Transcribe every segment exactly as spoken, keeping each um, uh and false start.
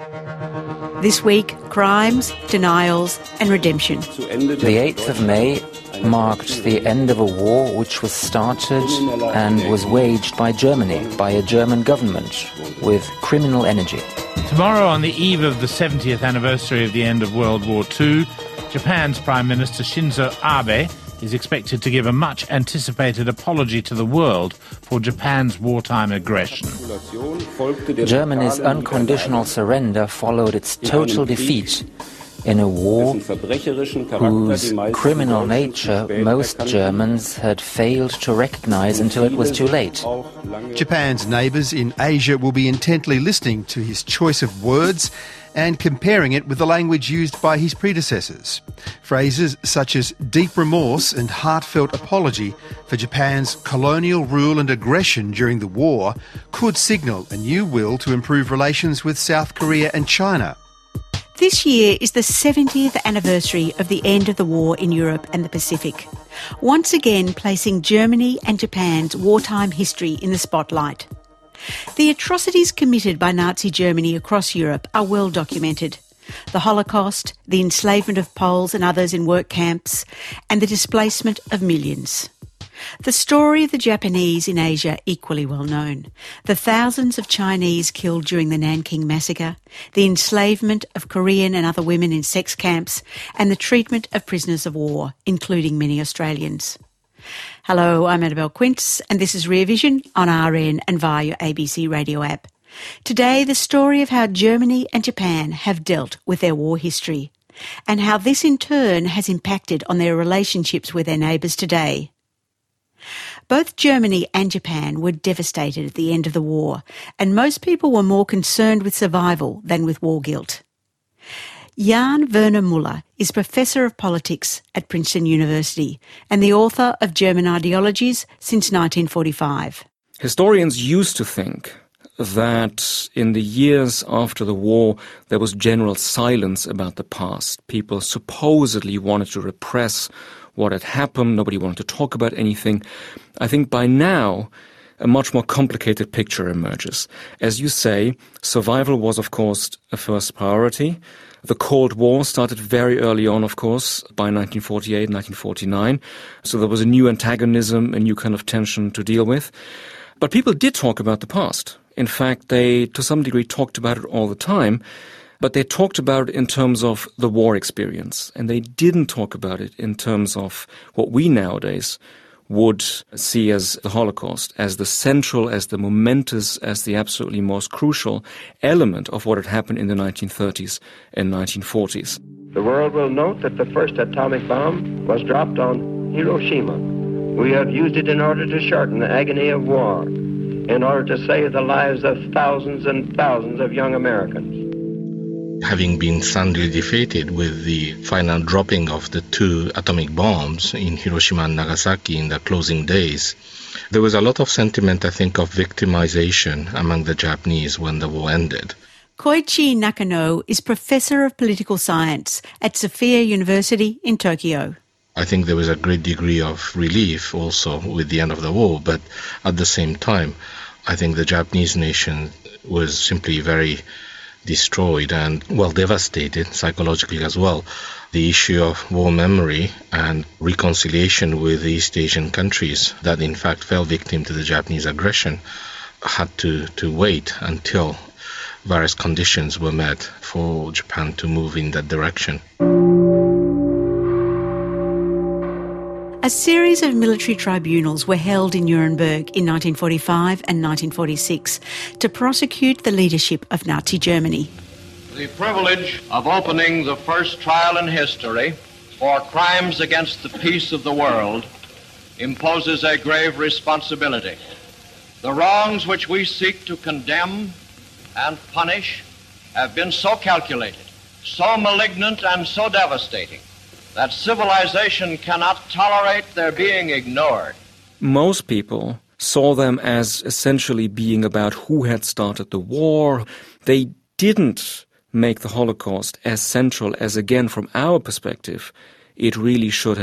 This week, crimes, denials and redemption. The eighth of May marked the end of a war which was started and was waged by Germany, by a German government with criminal energy. Tomorrow, on the eve of the seventieth anniversary of the end of World War Two, Japan's Prime Minister Shinzo Abe is expected to give a much-anticipated apology to the world for Japan's wartime aggression. Germany's unconditional surrender followed its total defeat in a war whose criminal nature most Germans had failed to recognize until it was too late. Japan's neighbours in Asia will be intently listening to his choice of words and comparing it with the language used by his predecessors. Phrases such as deep remorse and heartfelt apology for Japan's colonial rule and aggression during the war could signal a new will to improve relations with South Korea and China. This year is the seventieth anniversary of the end of the war in Europe and the Pacific, once again placing Germany and Japan's wartime history in the spotlight. The atrocities committed by Nazi Germany across Europe are well documented. The Holocaust, the enslavement of Poles and others in work camps, and the displacement of millions. The story of the Japanese in Asia equally well known. The thousands of Chinese killed during the Nanking Massacre, the enslavement of Korean and other women in sex camps, and the treatment of prisoners of war, including many Australians. Hello, I'm Annabelle Quince, and this is Rear Vision on R N and via your A B C radio app. Today, the story of how Germany and Japan have dealt with their war history, and how this in turn has impacted on their relationships with their neighbours today. Both Germany and Japan were devastated at the end of the war, and most people were more concerned with survival than with war guilt. Jan Werner Müller is Professor of Politics at Princeton University and the author of German Ideologies since nineteen forty-five. Historians used to think that in the years after the war there was general silence about the past. People supposedly wanted to repress what had happened. Nobody wanted to talk about anything. I think by now a much more complicated picture emerges. As you say, survival was, of course, a first priority. The Cold War started very early on, of course, by nineteen forty-eight, nineteen forty-nine. So there was a new antagonism, a new kind of tension to deal with. But people did talk about the past. In fact, they, to some degree, talked about it all the time. But they talked about it in terms of the war experience. And they didn't talk about it in terms of what we nowadays would see as the Holocaust, as the central, as the momentous, as the absolutely most crucial element of what had happened in the nineteen thirties and nineteen forties. The world will note that the first atomic bomb was dropped on Hiroshima. We have used it in order to shorten the agony of war, in order to save the lives of thousands and thousands of young Americans. Having been soundly defeated with the final dropping of the two atomic bombs in Hiroshima and Nagasaki in the closing days, there was a lot of sentiment, I think, of victimization among the Japanese when the war ended. Koichi Nakano is Professor of Political Science at Sophia University in Tokyo. I think there was a great degree of relief also with the end of the war, but at the same time, I think the Japanese nation was simply very destroyed and, well, devastated psychologically as well. The issue of war memory and reconciliation with the East Asian countries that in fact fell victim to the Japanese aggression had to, to wait until various conditions were met for Japan to move in that direction. A series of military tribunals were held in Nuremberg in nineteen forty-five and nineteen forty-six to prosecute the leadership of Nazi Germany. The privilege of opening the first trial in history for crimes against the peace of the world imposes a grave responsibility. The wrongs which we seek to condemn and punish have been so calculated, so malignant and so devastating that civilization cannot tolerate their being ignored. Most people saw them as essentially being about who had started the war. They didn't make the Holocaust as central as, again, from our perspective, it really should have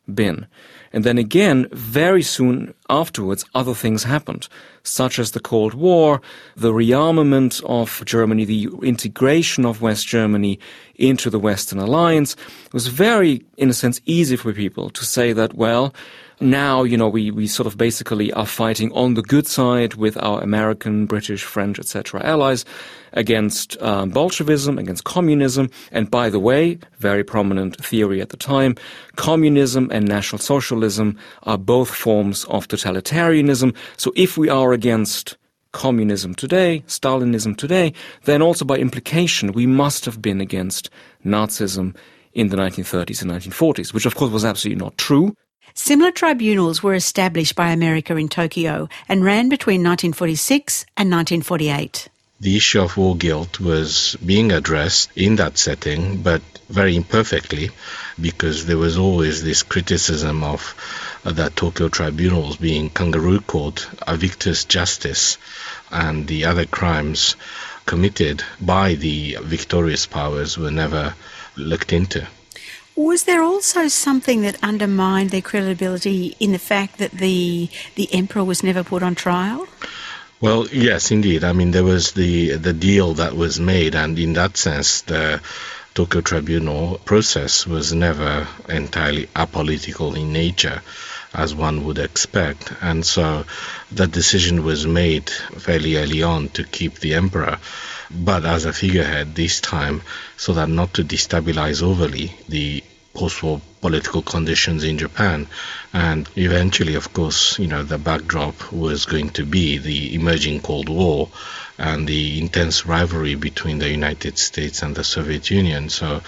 been. And then again, very soon afterwards, other things happened, such as the Cold War, the rearmament of Germany, the integration of West Germany into the Western Alliance. It was very, in a sense, easy for people to say that, well, now, you know, we, we sort of basically are fighting on the good side with our American, British, French, et cetera allies against um, Bolshevism, against communism. And by the way, very prominent theory at the time, communism and National Socialism are both forms of totalitarianism. So if we are against communism today, Stalinism today, then also by implication we must have been against Nazism in the nineteen thirties and nineteen forties, which of course was absolutely not true. Similar tribunals were established by America in Tokyo and ran between nineteen forty-six and nineteen forty-eight. The issue of war guilt was being addressed in that setting, but very imperfectly, because there was always this criticism of uh, the Tokyo tribunals being kangaroo court, a victor's justice, and the other crimes committed by the victorious powers were never looked into. Was there also something that undermined their credibility in the fact that the the emperor was never put on trial? Well, yes, indeed. I mean, there was the the deal that was made, and in that sense, the Tokyo Tribunal process was never entirely apolitical in nature, as one would expect. And so that decision was made fairly early on to keep the emperor, but as a figurehead this time, so that not to destabilize overly the post-war political conditions in Japan. And eventually, of course, you know, the backdrop was going to be the emerging Cold War and the intense rivalry between the United States and the Soviet Union. So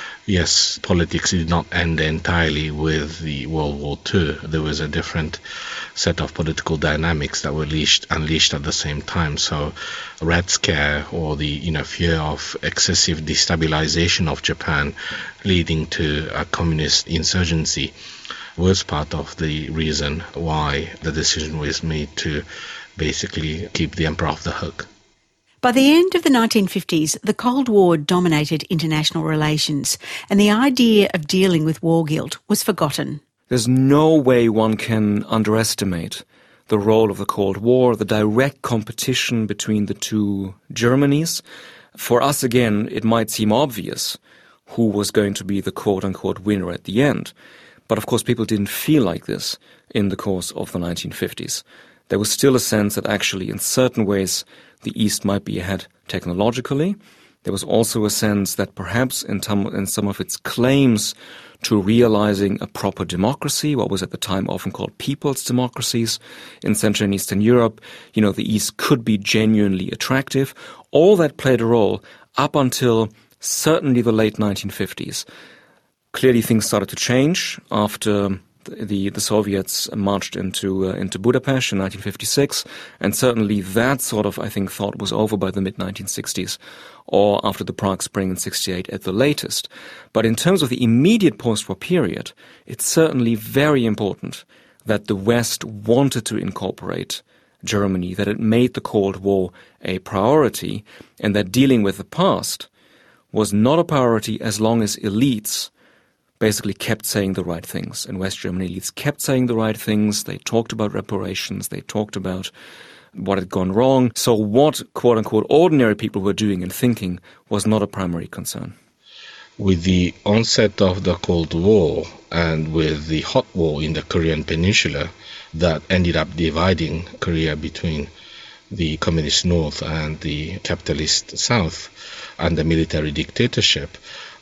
yes, politics did not end entirely with the World War Two. There was a different set of political dynamics that were unleashed, unleashed at the same time. So Red Scare, or the you know fear of excessive destabilization of Japan leading to a communist insurgency, was part of the reason why the decision was made to basically keep the emperor off the hook. By the end of the nineteen fifties, the Cold War dominated international relations, and the idea of dealing with war guilt was forgotten. There's no way one can underestimate the role of the Cold War, the direct competition between the two Germanys. For us, again, it might seem obvious who was going to be the quote-unquote winner at the end. But of course, people didn't feel like this in the course of the nineteen fifties. There was still a sense that actually, in certain ways, the East might be ahead technologically. There was also a sense that perhaps in, tom- in some of its claims to realizing a proper democracy, what was at the time often called people's democracies in Central and Eastern Europe, you know, the East could be genuinely attractive. All that played a role up until certainly the late nineteen fifties. Clearly things started to change after the the Soviets marched into uh, into Budapest in nineteen fifty-six, and certainly that sort of, I think, thought was over by the mid nineteen sixties, or after the Prague Spring in sixty-eight at the latest. But in terms of the immediate post-war period, it's certainly very important that the West wanted to incorporate Germany, that it made the Cold War a priority, and that dealing with the past was not a priority as long as elites basically kept saying the right things. And West German elites kept saying the right things. They talked about reparations. They talked about what had gone wrong. So what, quote-unquote, ordinary people were doing and thinking was not a primary concern. With the onset of the Cold War and with the hot war in the Korean Peninsula that ended up dividing Korea between the communist North and the capitalist South and the military dictatorship,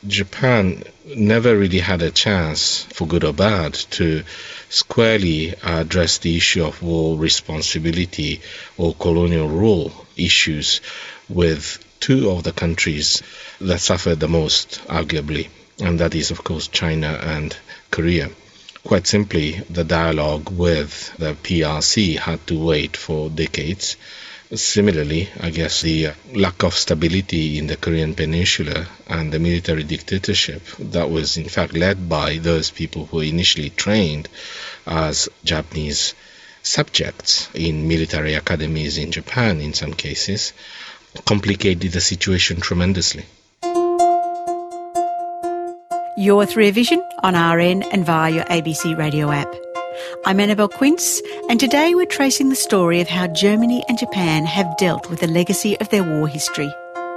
Japan never really had a chance, for good or bad, to squarely address the issue of war responsibility or colonial rule issues with two of the countries that suffered the most, arguably, and that is, of course, China and Korea. Quite simply, the dialogue with the P R C had to wait for decades. Similarly, I guess the lack of stability in the Korean Peninsula and the military dictatorship that was in fact led by those people who initially trained as Japanese subjects in military academies in Japan in some cases, complicated the situation tremendously. You're through Vision on R N and via your A B C radio app. I'm Annabelle Quince, and today we're tracing the story of how Germany and Japan have dealt with the legacy of their war history.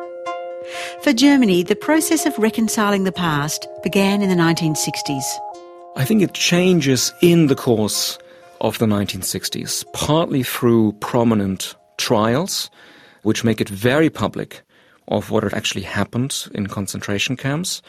For Germany, the process of reconciling the past began in the nineteen sixties. I think it changes in the course of the nineteen sixties, partly through prominent trials, which make it very public of what had actually happened in concentration camps.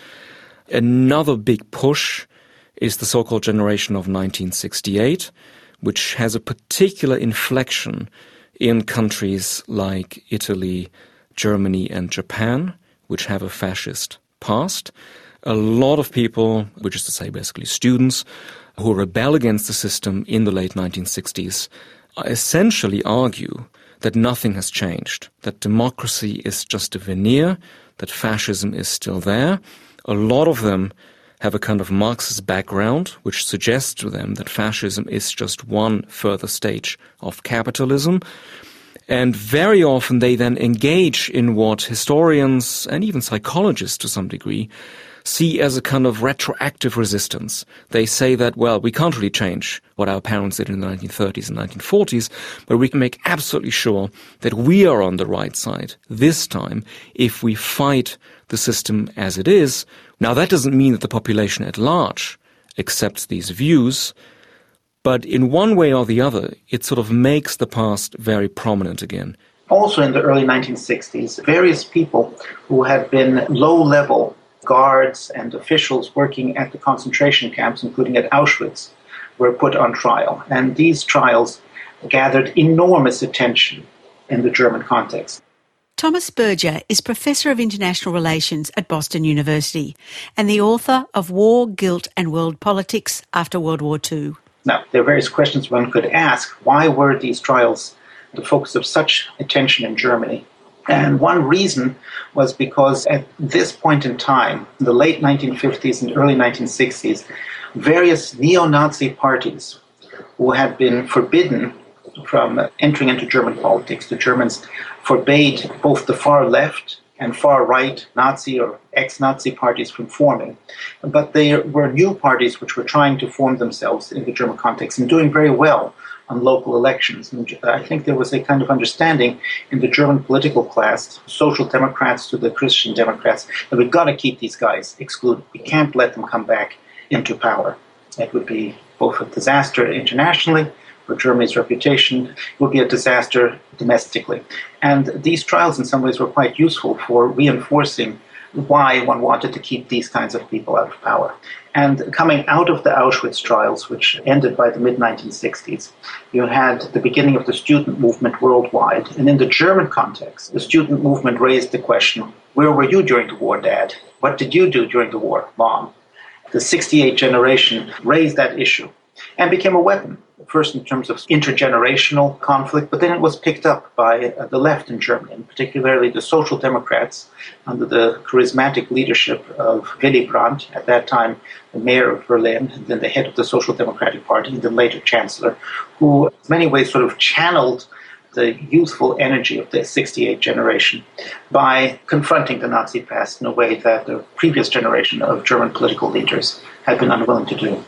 Another big push is the so-called generation of nineteen sixty-eight, which has a particular inflection in countries like Italy, Germany and Japan, which have a fascist past. A lot of people, which is to say basically students, who rebel against the system in the late nineteen sixties, essentially argue that nothing has changed, that democracy is just a veneer, that fascism is still there. A lot of them have a kind of Marxist background, which suggests to them that fascism is just one further stage of capitalism. And very often they then engage in what historians and even psychologists to some degree see as a kind of retroactive resistance. They say that, well, we can't really change what our parents did in the nineteen thirties and nineteen forties, but we can make absolutely sure that we are on the right side this time if we fight the system as it is. Now, that doesn't mean that the population at large accepts these views, but in one way or the other, it sort of makes the past very prominent again. Also in the early nineteen sixties, various people who had been low-level guards and officials working at the concentration camps, including at Auschwitz, were put on trial. And these trials gathered enormous attention in the German context. Thomas Berger is Professor of International Relations at Boston University and the author of War, Guilt and World Politics After World War Two. Now, there are various questions one could ask. Why were these trials the focus of such attention in Germany? And one reason was because at this point in time, in the late nineteen fifties and early nineteen sixties, various neo-Nazi parties who had been forbidden from entering into German politics, the Germans forbade both the far left and far right Nazi or ex-Nazi parties from forming. But there were new parties which were trying to form themselves in the German context and doing very well on local elections. And I think there was a kind of understanding in the German political class, Social Democrats to the Christian Democrats, that we've got to keep these guys excluded. We can't let them come back into power. It would be both a disaster internationally for Germany's reputation, it would be a disaster domestically. And these trials in some ways were quite useful for reinforcing why one wanted to keep these kinds of people out of power. And coming out of the Auschwitz trials, which ended by the mid nineteen sixties, you had the beginning of the student movement worldwide. And in the German context, the student movement raised the question, where were you during the war, Dad? What did you do during the war, Mom? The sixty-eight generation raised that issue and became a weapon, first in terms of intergenerational conflict, but then it was picked up by uh, the left in Germany, and particularly the Social Democrats under the charismatic leadership of Willy Brandt, at that time the mayor of Berlin, and then the head of the Social Democratic Party, and then later chancellor, who in many ways sort of channeled the youthful energy of the sixty-eight generation by confronting the Nazi past in a way that the previous generation of German political leaders had been unwilling to do.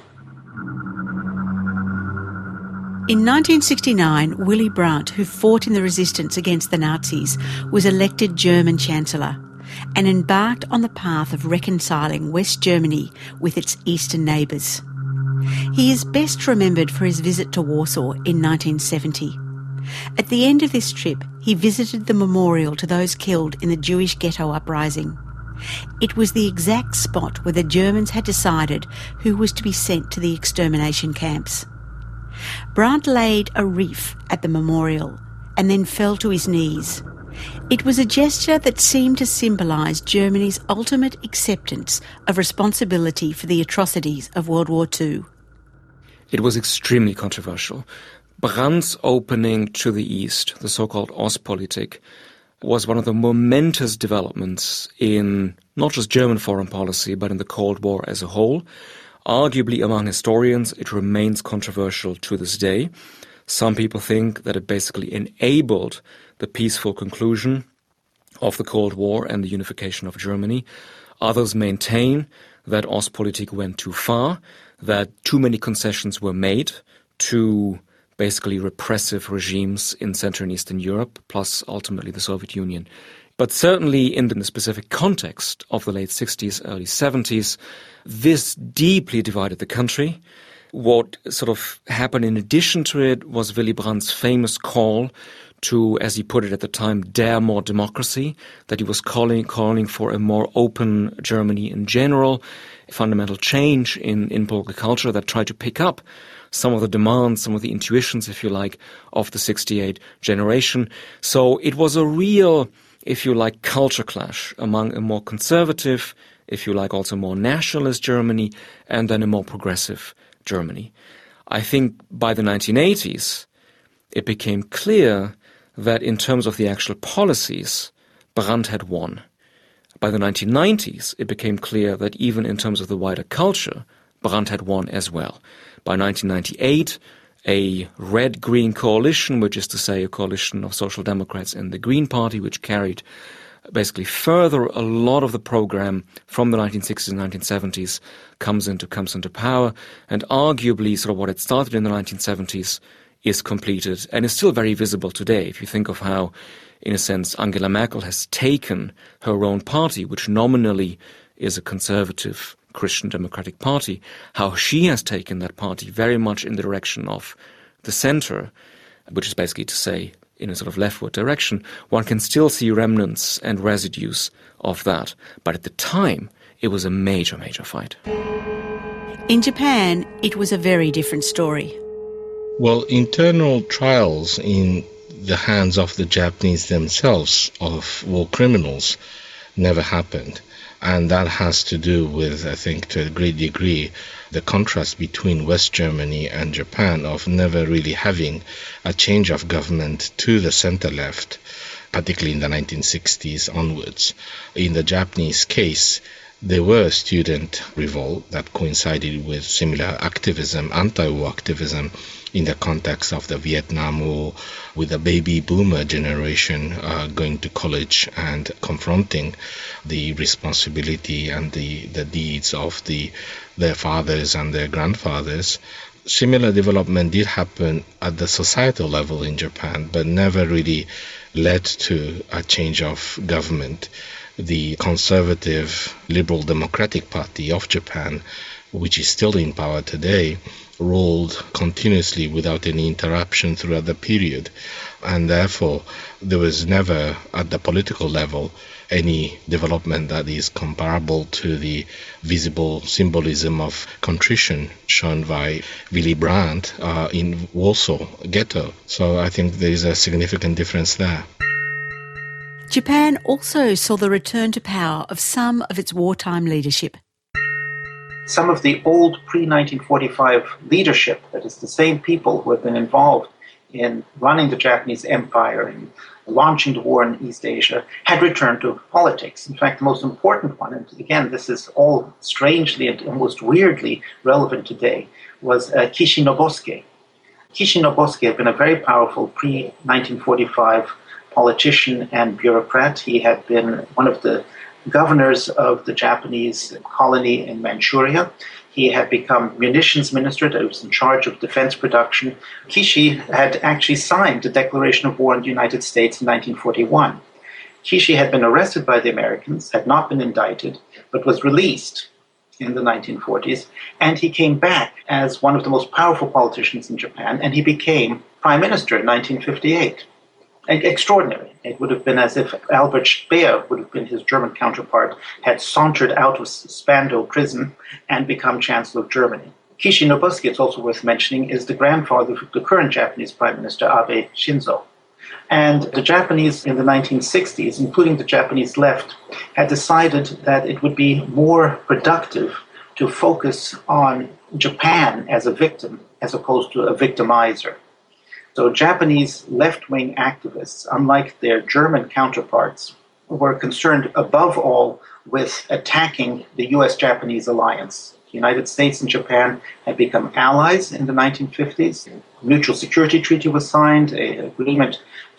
In nineteen sixty-nine, Willy Brandt, who fought in the resistance against the Nazis, was elected German Chancellor and embarked on the path of reconciling West Germany with its eastern neighbours. He is best remembered for his visit to Warsaw in nineteen seventy. At the end of this trip, he visited the memorial to those killed in the Jewish ghetto uprising. It was the exact spot where the Germans had decided who was to be sent to the extermination camps. Brandt laid a wreath at the memorial and then fell to his knees. It was a gesture that seemed to symbolise Germany's ultimate acceptance of responsibility for the atrocities of World War Two. It was extremely controversial. Brandt's opening to the East, the so-called Ostpolitik, was one of the momentous developments in not just German foreign policy, but in the Cold War as a whole. Arguably, among historians, it remains controversial to this day. Some people think that it basically enabled the peaceful conclusion of the Cold War and the unification of Germany. Others maintain that Ostpolitik went too far, that too many concessions were made to basically repressive regimes in Central and Eastern Europe, plus ultimately the Soviet Union. But certainly in the specific context of the late sixties, early seventies, this deeply divided the country. What sort of happened in addition to it was Willy Brandt's famous call to, as he put it at the time, dare more democracy, that he was calling calling for a more open Germany in general, a fundamental change in, in political culture that tried to pick up some of the demands, some of the intuitions, if you like, of the sixty-eight generation. So it was a real, if you like, culture clash among a more conservative, if you like, also more nationalist Germany, and then a more progressive Germany. I think by the nineteen eighties, it became clear that in terms of the actual policies, Brandt had won. By the nineteen nineties, it became clear that even in terms of the wider culture, Brandt had won as well. By nineteen ninety-eight, a red-green coalition, which is to say a coalition of Social Democrats and the Green Party, which carried basically further a lot of the program from the nineteen sixties and nineteen seventies, comes into comes into power, and arguably sort of what had started in the nineteen seventies is completed and is still very visible today. If you think of how, in a sense, Angela Merkel has taken her own party, which nominally is a conservative Christian Democratic Party, how she has taken that party very much in the direction of the center, which is basically to say in a sort of leftward direction, one can still see remnants and residues of that. But at the time, it was a major, major fight. In Japan, it was a very different story. Well, internal trials in the hands of the Japanese themselves of war criminals never happened. And that has to do with, I think, to a great degree, the contrast between West Germany and Japan of never really having a change of government to the center-left, particularly in the nineteen sixties onwards. In the Japanese case, there were a student revolt that coincided with similar activism, anti-war activism, in the context of the Vietnam War, with the baby boomer generation uh, going to college and confronting the responsibility and the, the deeds of the their fathers and their grandfathers. Similar development did happen at the societal level in Japan, but never really led to a change of government. The conservative Liberal Democratic Party of Japan, which is still in power today, ruled continuously without any interruption throughout the period. And therefore, there was never, at the political level, any development that is comparable to the visible symbolism of contrition shown by Willy Brandt uh, in Warsaw Ghetto. So I think there is a significant difference there. Japan also saw the return to power of some of its wartime leadership. Some of the old pre nineteen forty-five leadership, that is the same people who have been involved in running the Japanese empire and launching the war in East Asia, had returned to politics. In fact, the most important one, and again, this is all strangely and almost weirdly relevant today, was uh, Kishi Nobusuke. Kishi Nobusuke had been a very powerful pre nineteen forty-five politician and bureaucrat. He had been one of the governors of the Japanese colony in Manchuria. He had become munitions minister that was in charge of defense production. Kishi had actually signed the declaration of war on the United States in nineteen forty-one. Kishi had been arrested by the Americans, had not been indicted, but was released in the nineteen forties, and he came back as one of the most powerful politicians in Japan, and he became prime minister in nineteen fifty-eight. Extraordinary. It would have been as if Albert Speer, would have been his German counterpart, had sauntered out of Spandau prison and become Chancellor of Germany. Kishi Nobusuke, it's also worth mentioning, is the grandfather of the current Japanese Prime Minister, Abe Shinzo. And the Japanese in the nineteen sixties, including the Japanese left, had decided that it would be more productive to focus on Japan as a victim as opposed to a victimizer. So Japanese left-wing activists, unlike their German counterparts, were concerned above all with attacking the U S Japanese alliance. The United States and Japan had become allies in the nineteen fifties. A mutual security treaty was signed, an agreement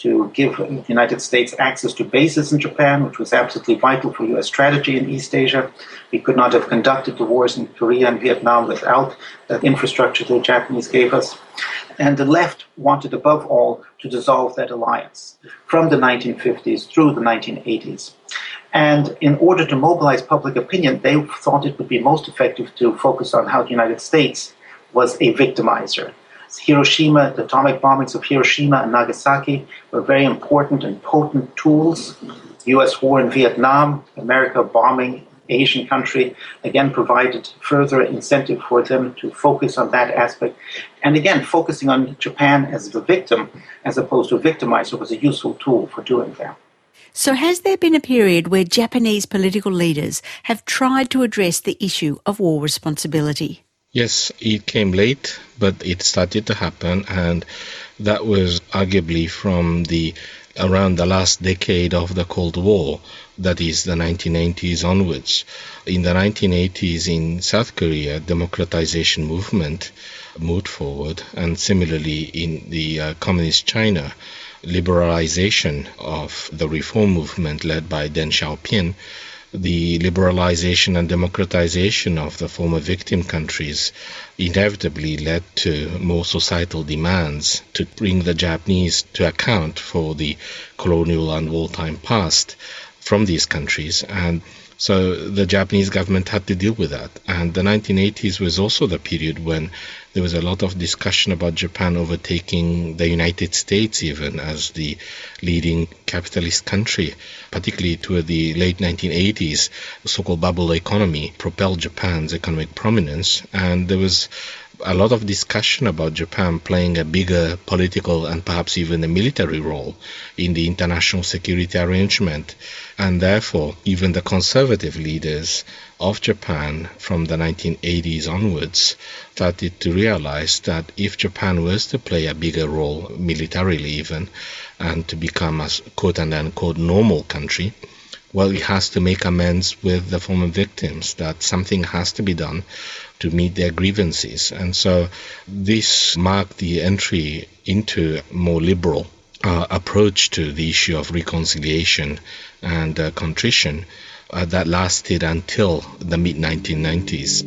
to give the United States access to bases in Japan, which was absolutely vital for U S strategy in East Asia. We could not have conducted the wars in Korea and Vietnam without that infrastructure the Japanese gave us. And the left wanted, above all, to dissolve that alliance from the nineteen fifties through the nineteen eighties. And in order to mobilize public opinion, they thought it would be most effective to focus on how the United States was a victimizer. Hiroshima, the atomic bombings of Hiroshima and Nagasaki were very important and potent tools. U S war in Vietnam, America bombing Asian country, again provided further incentive for them to focus on that aspect. And again, focusing on Japan as the victim as opposed to victimizer was a useful tool for doing that. So has there been a period where Japanese political leaders have tried to address the issue of war responsibility? Yes, it came late, but it started to happen, and that was arguably from the around the last decade of the Cold War, that is the nineteen eighties onwards. In the nineteen eighties in South Korea, democratization movement moved forward, and similarly in the uh, communist China, liberalization of the reform movement led by Deng Xiaoping, the liberalization and democratization of the former victim countries inevitably led to more societal demands to bring the Japanese to account for the colonial and wartime past from these countries. And so the Japanese government had to deal with that. And the nineteen eighties was also the period when there was a lot of discussion about Japan overtaking the United States even as the leading capitalist country, particularly toward the late nineteen eighties. The so-called bubble economy propelled Japan's economic prominence, and there was a lot of discussion about Japan playing a bigger political and perhaps even a military role in the international security arrangement. And therefore, even the conservative leaders of Japan from the nineteen eighties onwards started to realize that if Japan was to play a bigger role, militarily even, and to become a quote-unquote normal country, well, it has to make amends with the former victims, that something has to be done to meet their grievances. And so this marked the entry into a more liberal uh, approach to the issue of reconciliation and uh, contrition uh, that lasted until the mid nineteen nineties.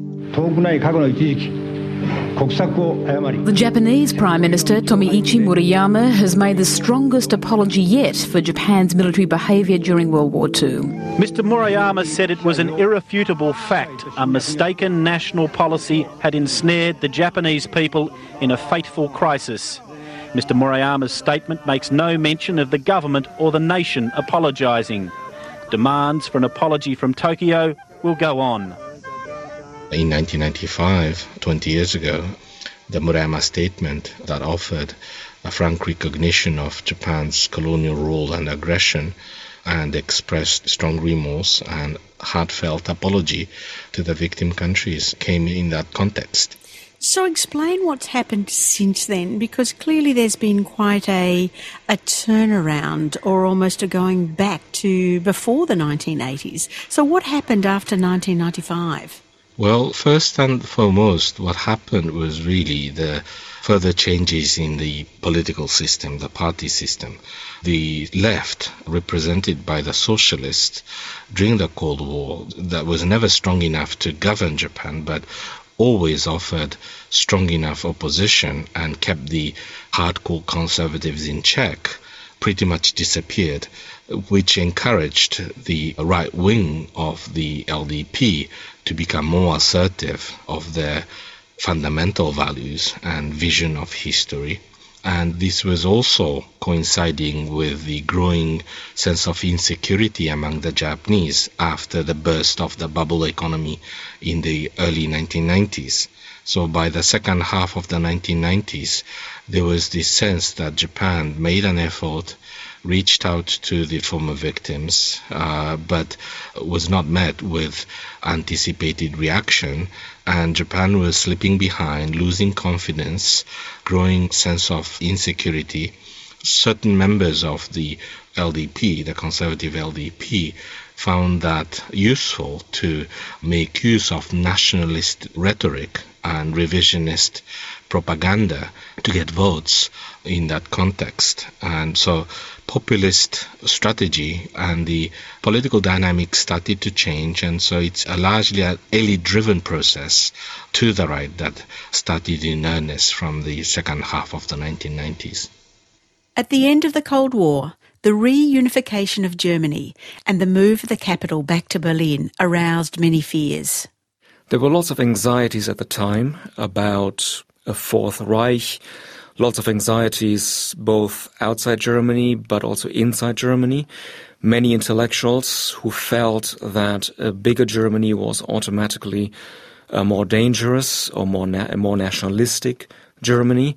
The Japanese Prime Minister Tomiichi Murayama has made the strongest apology yet for Japan's military behaviour during World War Two. Mister Murayama said it was an irrefutable fact. A mistaken national policy had ensnared the Japanese people in a fateful crisis. Mister Murayama's statement makes no mention of the government or the nation apologising. Demands for an apology from Tokyo will go on. In nineteen ninety-five, twenty years ago, the Murayama statement that offered a frank recognition of Japan's colonial rule and aggression and expressed strong remorse and heartfelt apology to the victim countries came in that context. So explain what's happened since then, because clearly there's been quite a a turnaround, or almost a going back to before the nineteen eighties. So what happened after nineteen ninety-five? Well, first and foremost, what happened was really the further changes in the political system, the party system. The left, represented by the socialists during the Cold War, that was never strong enough to govern Japan, but always offered strong enough opposition and kept the hardcore conservatives in check, pretty much disappeared, which encouraged the right wing of the L D P to become more assertive of their fundamental values and vision of history. And this was also coinciding with the growing sense of insecurity among the Japanese after the burst of the bubble economy in the early nineteen nineties. So by the second half of the nineteen nineties, there was this sense that Japan made an effort, reached out to the former victims, uh, but was not met with anticipated reaction, and Japan was slipping behind, losing confidence, growing sense of insecurity. Certain members of the L D P, the conservative L D P, found that useful to make use of nationalist rhetoric and revisionist propaganda to get votes in that context. And so populist strategy and the political dynamics started to change, and so it's a largely an elite-driven process to the right that started in earnest from the second half of the nineteen nineties. At the end of the Cold War, the reunification of Germany and the move of the capital back to Berlin aroused many fears. There were lots of anxieties at the time about a Fourth Reich, lots of anxieties both outside Germany but also inside Germany. Many intellectuals who felt that a bigger Germany was automatically a more dangerous or more na- a more nationalistic Germany.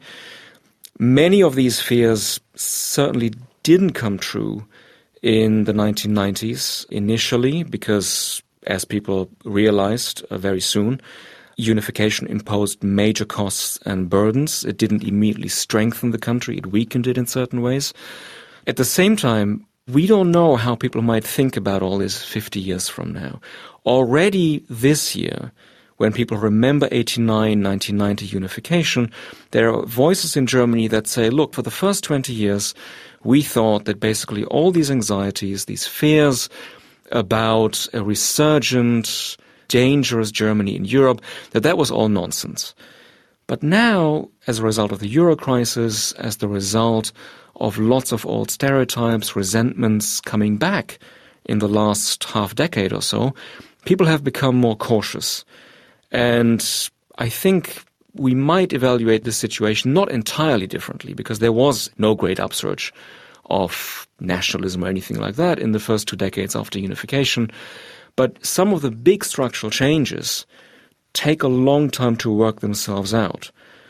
Many of these fears certainly didn't come true in the nineteen nineties initially because, as people realized uh, very soon, unification imposed major costs and burdens. It didn't immediately strengthen the country, it weakened it in certain ways. At the same time, we don't know how people might think about all this fifty years from now. Already this year, when people remember eighty-nine, nineteen ninety unification, there are voices in Germany that say, look, for the first twenty years, we thought that basically all these anxieties, these fears about a resurgent, dangerous Germany in Europe, that that was all nonsense. But now, as a result of the Euro crisis, as the result of lots of old stereotypes, resentments coming back in the last half decade or so, people have become more cautious. And I think we might evaluate the situation not entirely differently, because there was no great upsurge of nationalism or anything like that in the first two decades after unification. But some of the big structural changes take a long time to work themselves out.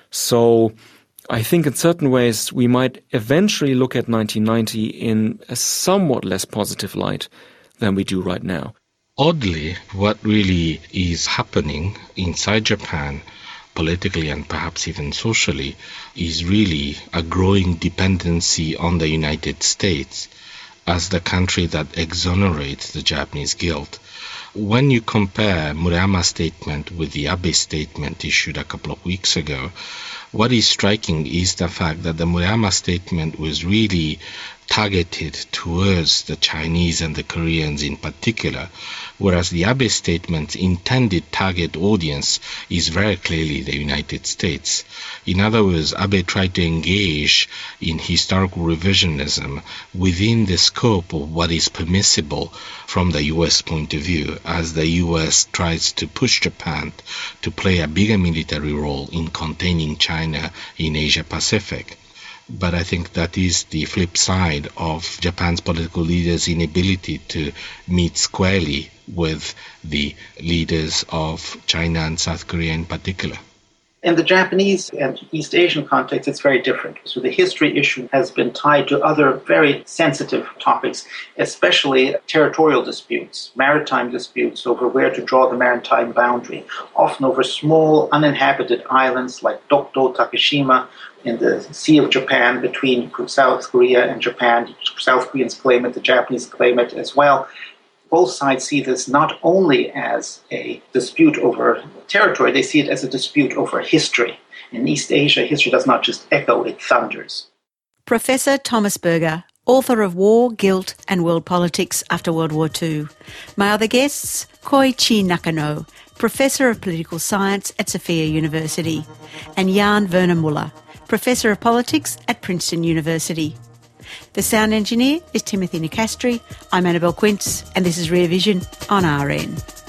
So I think in certain ways we might eventually look at nineteen ninety in a somewhat less positive light than we do right now. Oddly, what really is happening inside Japan, politically and perhaps even socially, is really a growing dependency on the United States as the country that exonerates the Japanese guilt. When you compare Murayama's statement with the Abe statement issued a couple of weeks ago, what is striking is the fact that the Murayama statement was really targeted towards the Chinese and the Koreans in particular, whereas the Abe statement's intended target audience is very clearly the United States. In other words, Abe tried to engage in historical revisionism within the scope of what is permissible from the U S point of view, as the U S tries to push Japan to play a bigger military role in containing China in Asia Pacific. But I think that is the flip side of Japan's political leaders' inability to meet squarely with the leaders of China and South Korea in particular. In the Japanese and East Asian context, it's very different. So the history issue has been tied to other very sensitive topics, especially territorial disputes, maritime disputes over where to draw the maritime boundary, often over small uninhabited islands like Dokdo, Takeshima, in the Sea of Japan between South Korea and Japan. South Koreans claim it, the Japanese claim it as well. Both sides see this not only as a dispute over territory, they see it as a dispute over history. In East Asia, history does not just echo, it thunders. Professor Thomas Berger, author of War, Guilt and World Politics After World War Two. My other guests, Koichi Nakano, Professor of Political Science at Sophia University, and Jan Werner Muller, Professor of Politics at Princeton University. The sound engineer is Timothy Nicastri. I'm Annabelle Quince, and this is Rear Vision on R N.